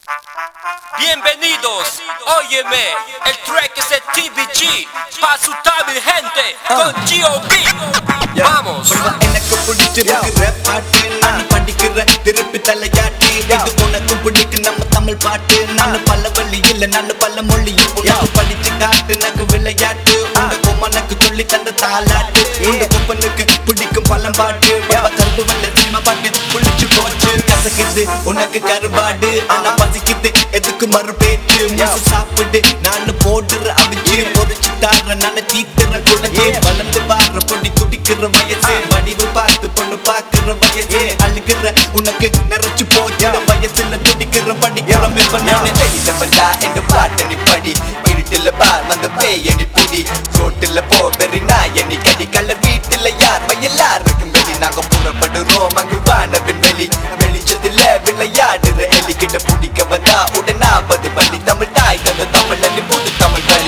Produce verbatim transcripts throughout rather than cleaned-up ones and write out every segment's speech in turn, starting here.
Bienvenidos, óyeme, el track es el T V G, pa' su mi gente, con G O P. Vamos. எனக்கு பிடிச்சிருக்கு rap பாட்டு நான் படிக்கிற திருப்பி தலையாட்டி இது உனக்கு பிடிக்கு நம்ம தமிழ் பாட்டு நான் பல வழியில் நான் பல மொழியில் உனக்கு படிச்சு காட்டு எனக்கு விளையாட்டு உனக்கு மனக்கு சொல்லி தந்த தாலாட்டு இந்த குப்பனுக்கு பிடிக்கும் பழம் பாட்டு கருப்பு வெள்ள சினிமா பாட்டு புளிச்சு போச்சு கசக்குது உனக்கு கருவாடு ஆனா பசிக்குது எதுக்கு மறுபேச்சு முசு சாப்பிடு நான் போடுற அவிச்சு பொறிச்சு தார நான் தீத்துற குடஞ்சு வளர்ந்து பாடுற பொடி துடிக்கிற வயசு வடிவு பார்த்து பொண்ணு பாக்குற வயசு அழுகிற உனக்கு நிறைச்சு போச்சு வயசுல துடிக்கிற படிக்கிற வெளியிடப்பட்டா எங்க பாட்டு நீ படி இருட்டுல பார் வந்த பேயடி புடி ரோட்டுல போ வெறி நாயனி கடி கல்ல வீட்டுல யார் எல்லாருக்கும் வெளி நாங்க புறப்படுறோம் அங்கு வானவின் வெளி வெளிச்சத்துல விளையாடுற எலிக்கிட்ட பிடிக்க வந்தா உடனாவது பள்ளி தமிழ் தாய் தந்த தமிழ் அள்ளி புது தமிழ் பள்ளி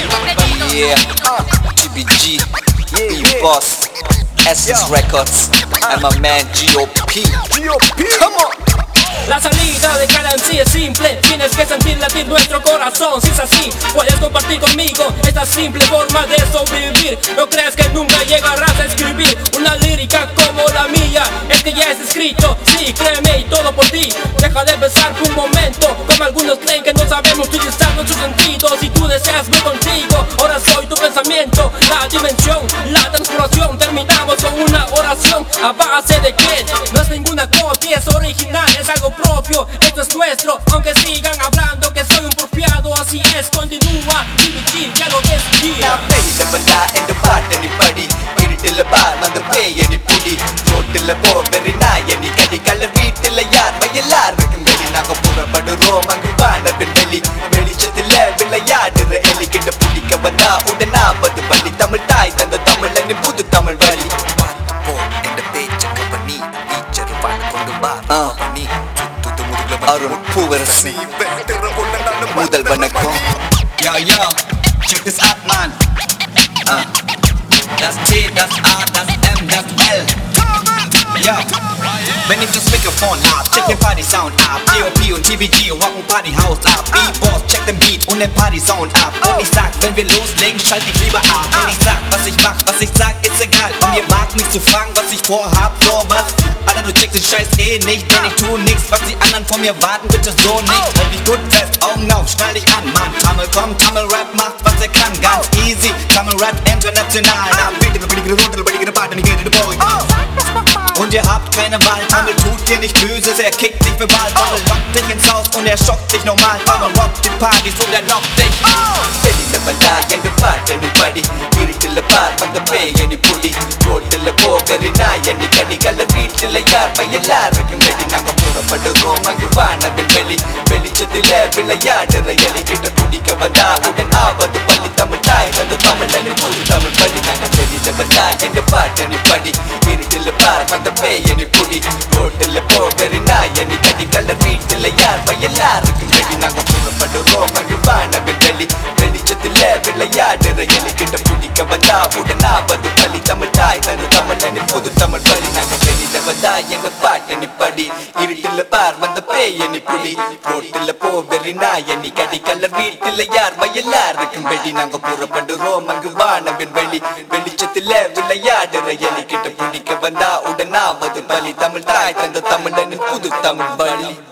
T V G, E-Boss, Essence Records, and my man G O P. G O P, come on. La salida de cada M C es simple. Tienes que sentir latir nuestro corazón. Si es así, puedes compartir conmigo esta simple forma de sobrevivir. No crees que nunca llegarás a escribir una lírica como la mía. Es que ya es escrito, sí, créeme y todo por ti. Deja de pensar por un momento, como algunos creen que no sabemos utilizar nuestros sentidos. Si tú deseas ver contigo, ahora soy tu pensamiento. La dimensión, la transformación. Terminamos con una oración a base de que no es ninguna copia, es original, es algo propio, esto es nuestro, aunque sigan hablando que soy un porfiado, así es, continúa, T V G, ya lo decía. வெளியிடப்பட்டா எங்க பாட்டு நீ படி இருட்டுல பார் வந்த பேயடி புடி ரோட்டுல போ வெறி நாயனி கடி கல்ல வீட்டுல யார் எல்லாருக்கும் வெளி நாங்க புறப்படுறோம் அங்கு வானவின் வெளி வெளிச்சத்துல விளையாடுற எலிக்கிட்ட பிடிக்க வந்தா உடனாவது பள்ளி தமிழ் தாய் தந்த தமிழ் அணி புது தமிழ் வழி என்ற பேச்சுக்கு பண்ணி டீச்சர் பாட்டு கொண்டு வா பண்ணி அருள் பூவரசி முதல் வணக்கம் Yo yo, check this out man uh, That's T, that's R, that's M, that's L Yo, when if you speakerphone up, check your party sound up G O P und T V G, rocken Party House ab E-Boss, check den Beat und den Party Sound ab Und ich sag, wenn wir loslegen, schalt dich lieber ab Und ich sag, was ich mach, was ich sag, ist egal Und ihr wagt nicht zu fragen, was ich vorhab, so was Alter, du checkst den Scheiß eh nicht, denn ich tu nix Was die anderen von mir warten, bitte so nicht Halt dich gut fest, Augen auf, schnall dich an, Mann Tammel kommt, Tammel Rap macht, was er kann, ganz easy Tammel Rap international Da bitte, wir fliegen runter, wir fliegen Part und ich geh in den Boy Und ihr habt keine Wahl, Tammel tut dir nicht böse Er kickt dich für Wahl, Tammel lockt dich ins Haus und er schockt dich normal Tammel rockt die Partys und er lockt dich வெளியிடப்பட்டா எங்க பாட்டு நீ படி இருட்டுல பார் வந்த பேயடி புடி ரோட்டுல போ வெறி நாயனி கடி கல்ல வீட்டுல யார் எல்லாருக்கும் வெளி நாங்க புறப்படுறோம் அங்கு வானவின் வெளி வெளிச்சத்துல விளையாடுற எலிக்கிட்ட பிடிக்க வந்தா உடனாவது பள்ளி தமிழ் தாய் தந்த தமிழ் அணி புது தமிழ் பள்ளி நாங்க வெளியிடப்பட்டா எங்க பாட்டு நீ படி இருட்டுல பார் வந்த பேயடி புடி ரோட்டுல போ வெறி நாயனி கடி கல்ல வீட்டுல யார் எல்லாருக்கும் வெளி நாங்க புறப்படுறோம் அங்கு வானவின் வெளி வெளிச்சத்துல விளையாடுற எலிக்கிட்ட பிடிக்க வந்தா உடனாவது பள்ளி தமிழ் தாய் தந்த தமிழ் அணி புது தமிழ் பள்ளி நாங்க வெளியிட வந்தா எங்க பாட்டு நீ படி இருட்டுல பார் வந்த பேயனி புடி ரோட்டுல போ வெறி நாயனி கடி கல்ல வீட்டுல யார் எல்லாருக்கும் வெடி நாங்க புறப்படுறோம் அங்கு வானவின் வெளி வெளிச்சத்துல விளையாடுற எலிக்கிட்ட பிடிக்க வந்தா உடனாவது பள்ளி தமிழ் தாய் தந்த தமிழ் அணி புது தமிழ் பள்ளி